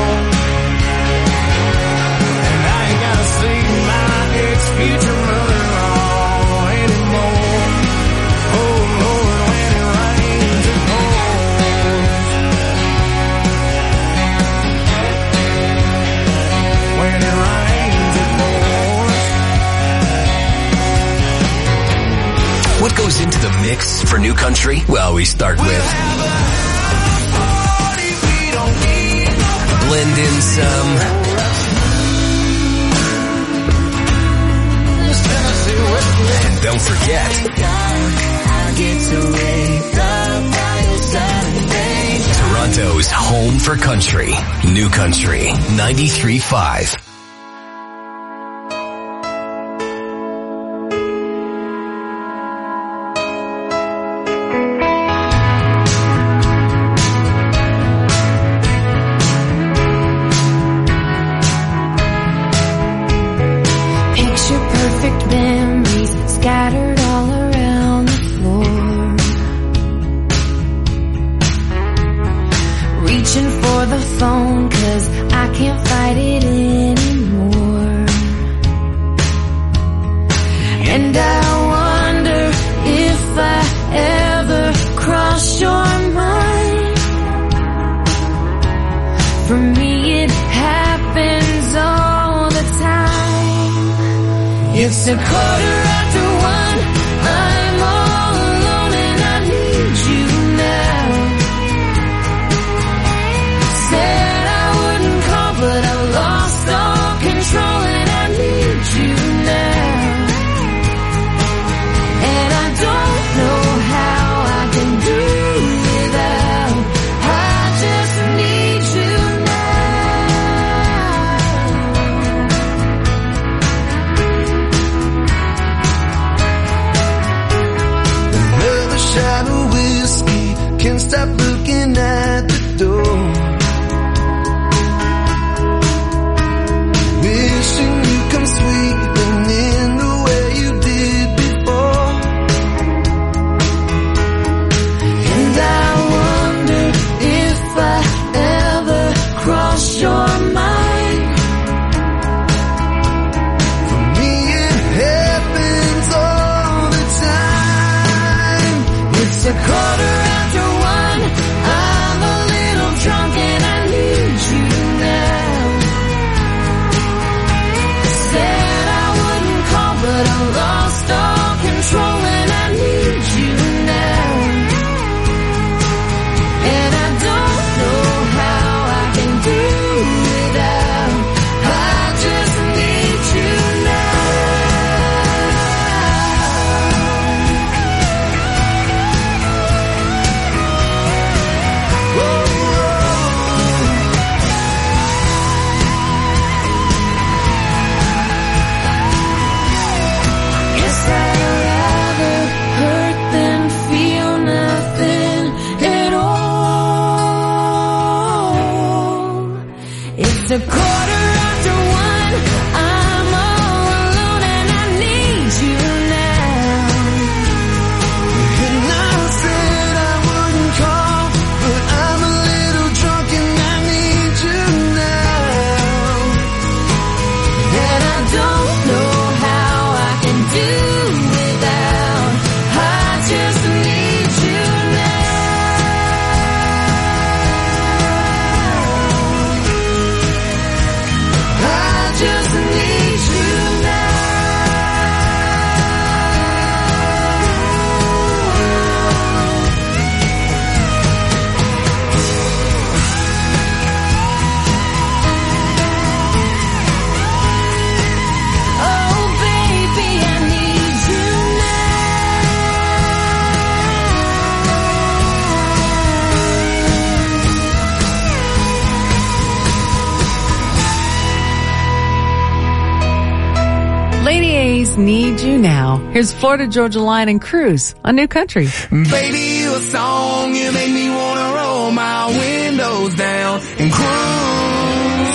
And I ain't gotta see my ex-future mother-in-law anymore. Oh Lord, when it rains, it pours. goes into the mix for New Country? Well, we start with blend in some and don't forget Toronto's home for country. New Country 93.5. Scattered all around the floor, reaching for the phone 'cause I can't fight it anymore. And I wonder if I ever cross your mind. For me it happens all the time. It's a quarter after one, I'm all alone and I need you now. Said I wouldn't call but I lost all control and I need you now. And I don't know how I can do without, I just need you shot of whiskey, can't stop looking at the door. Wishing you come sweeping in the way you did before. And I wonder if I ever cross your mind. For me it happens all the time. It's a quarter after one, I'm a little drunk and I need you now. Said I wouldn't call but I lost all control and I need you now. And I don't know how I can do without, I just need you now. Guess I'd rather hurt than feel nothing at all. It's a quarter after one, I'm all alone and I need you now. And I said I wouldn't call, but I'm a little drunk and I need you now. And I don't know how I can do without, I just need you now. I just need you now. Oh baby, I need you Lady A's Need You Now. Here's Florida Georgia Line and Cruise on New Country. Baby, you a song, you make me wanna roll my windows down and cruise.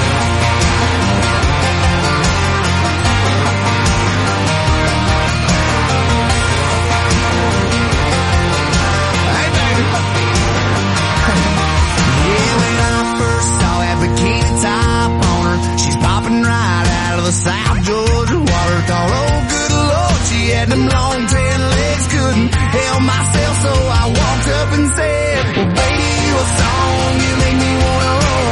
Hey baby. Yeah, when I first saw that bikini top on her, she's popping right out of the South Georgia water. Thought, oh good Lord, she had them long tan legs, couldn't help myself, so I walked up and said, well baby, you a song, you make me wanna roll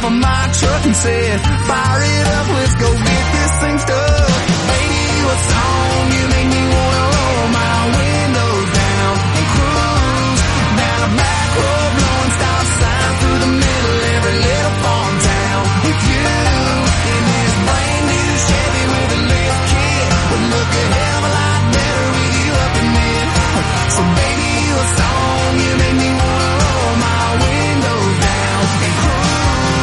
top of my truck and said, fire it up, let's go get this thing stuck. Baby, what song you make me wanna roll my windows down and cruise down a back road, blowing stop signs through the middle of every little farm town with you in this brand new Chevy with a lift kit. Would look a hell of a lot better with you up in it. So baby, what song you make me wanna roll my windows down and cruise.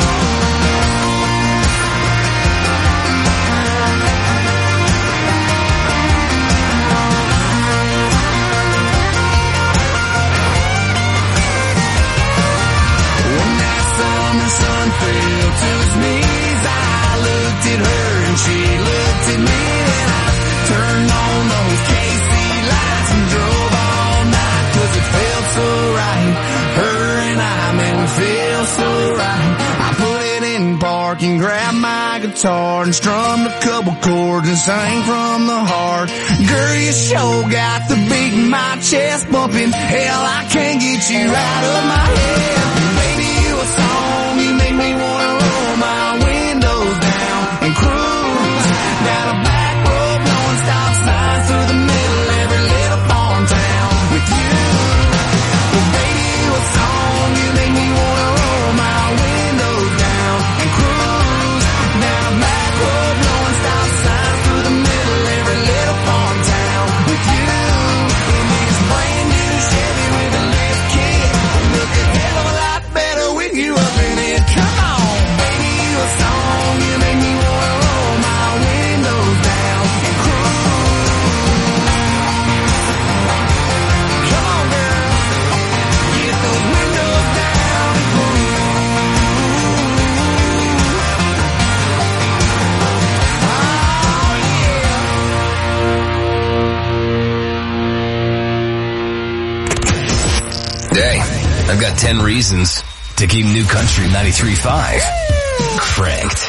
When that summer sun fell to his knees, I looked at her and she looked at me, and I turned on those KC lights and drove all night, 'cause it felt so right. Her and I, man, we feel so right. I put it in park and grabbed my guitar and strummed a couple chords and sang from the heart. Girl, you sure got the beat in my chest bumping. Hell, I can't get you out of my head. Baby, what song you make me wanna roll my windows down and cruise down a back road, blowing stop signs through the middle of every little farm town with you. Well, baby, what song you make me wanna roll my windows down and cruise down a back road, blowing stop signs through the middle of every little farm town with you in this brand new Chevy with a lift kit. Look a hell of a lot better with you up in it. Come on, baby, what song you make me wanna roll my windows down and cruise. Come on, girl, get those windows down and cruise. Hey, I've got 10 reasons to keep New Country 93.5 cranked.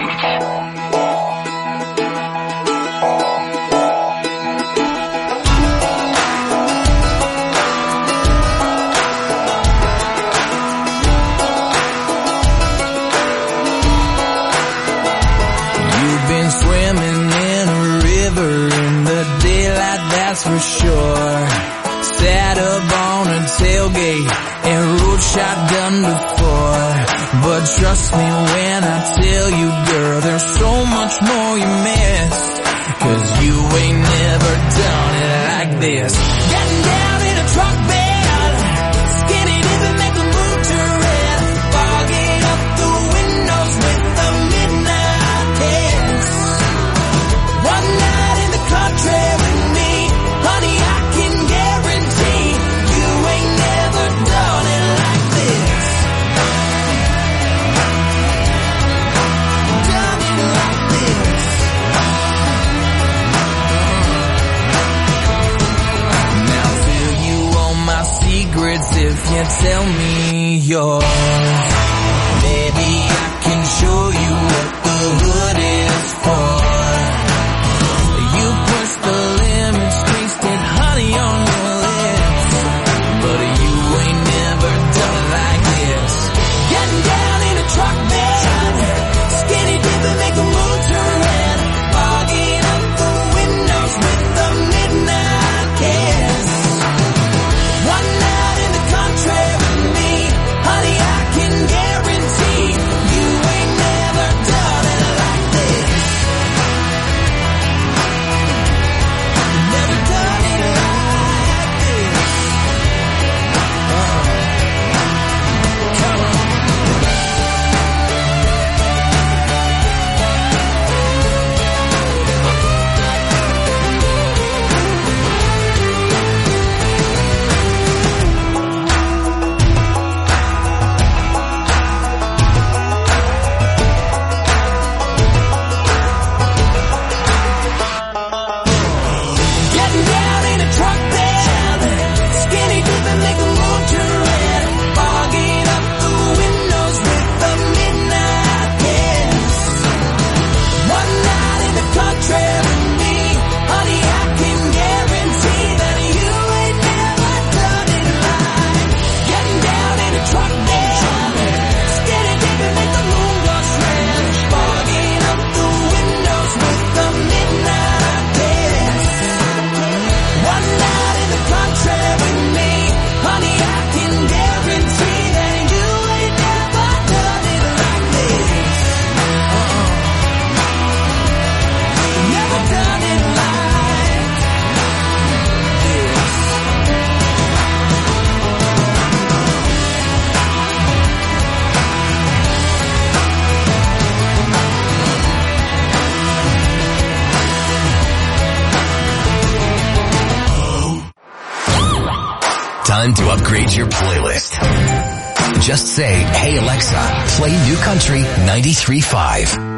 You've been swimming in a river in the daylight, that's for sure. Sat up on a tailgate and rode shotgun before. But trust me when I tell you, girl, there's so much more you missed. 'Cause you ain't never done it like this. Getting down in a truck bed, skinny dipping, make the moon turn red, fogging up the windows with the midnight kiss. One night in the country with me, honey, I can guarantee you ain't never done it like this. Done it like this. Now feel you on my secrets if you tell me yours. Baby, I can show you what the hood is for. You push the limits, tasted honey on your lips, but you ain't never done it like this. Getting down in a truck bed, skinny dipping, make the moon turn red, fogging up the windows with the midnight kiss. One night in the country with me, honey, I can guarantee Time to upgrade your playlist. Just say, "Hey Alexa, play New Country 93.5."